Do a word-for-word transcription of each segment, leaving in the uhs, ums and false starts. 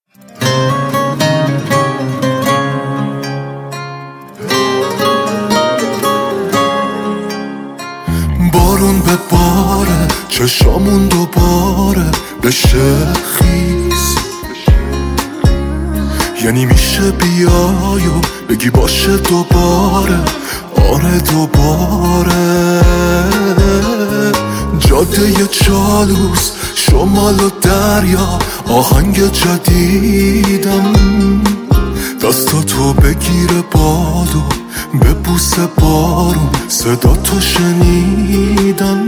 بارون به باره، چشامون دوباره بشه خیز. یعنی میشه بیای و بگی باشه دوباره، آره دوباره. جاده چالوس، شمال و دریا، آهنگ جدیدم. دستاتو بگیره بادو، ببوس بارون، صدا تو شنیدم.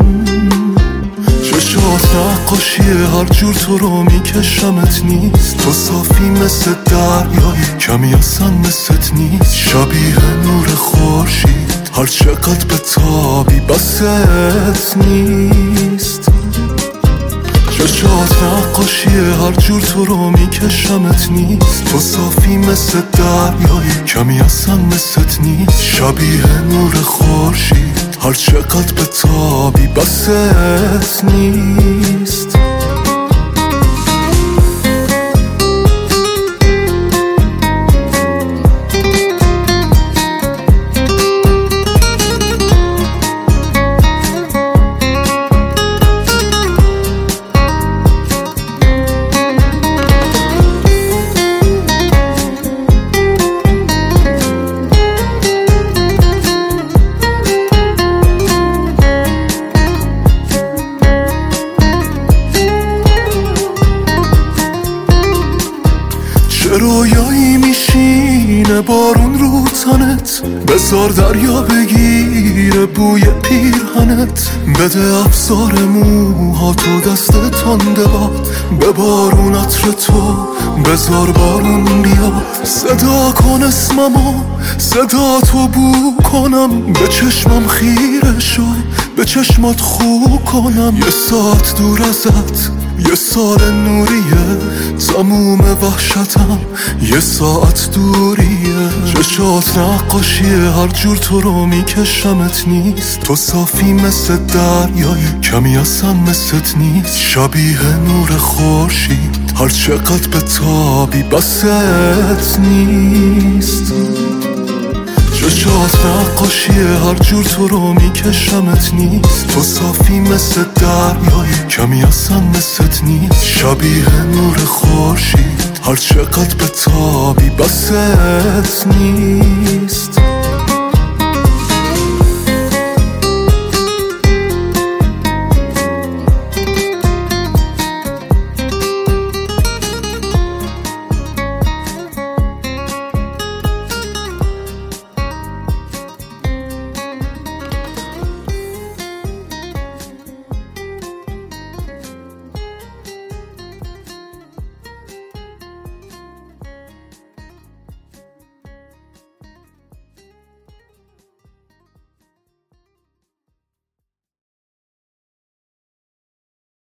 چشات نقاشیه، هر جور تو رو میکشمت نیست. تو صافی مثل دریایی، کمی اصلا مثلت نیست. شبیه نور خورشید، هر چقدر به تابی بست نیست. چشات نقاشیه، هر جور تو رو میکشمت نیست. تو صافی مثل دریایی، کمی اصلا مثلت نیست. شبیه نور خورشید، هر چقدر به تابی بست نیست. رویایی میشینه بارون رو تنت، بذار دریا بگیره بوی پیرهنت. بده افسار موها تو دست تنده باد، به بارون عطر تو بذار بارون بیاد. صدا کن اسممو، صدا تو بو کنم. به چشمم خیره شو، به چشمات خو کنم. یه ساعت دور ازت، یه سال نوریه. تموم وحشتم یه ساعت دوریه. چشات نقاشیه، هر جور تو رو میکشمت نیست. تو صافی مثل دریایی، کمی اصلا مثلت نیست. شبیه نور خورشید، هر چقدر به تابی بست نیست. چشات نقاشیه، هر جور تو رو میکشمت نیست. تو صافی مثل دریایی، کمی اصلا مثلت نیست. شبیه نور خورشید، هر چقدر به تابی بست نیست.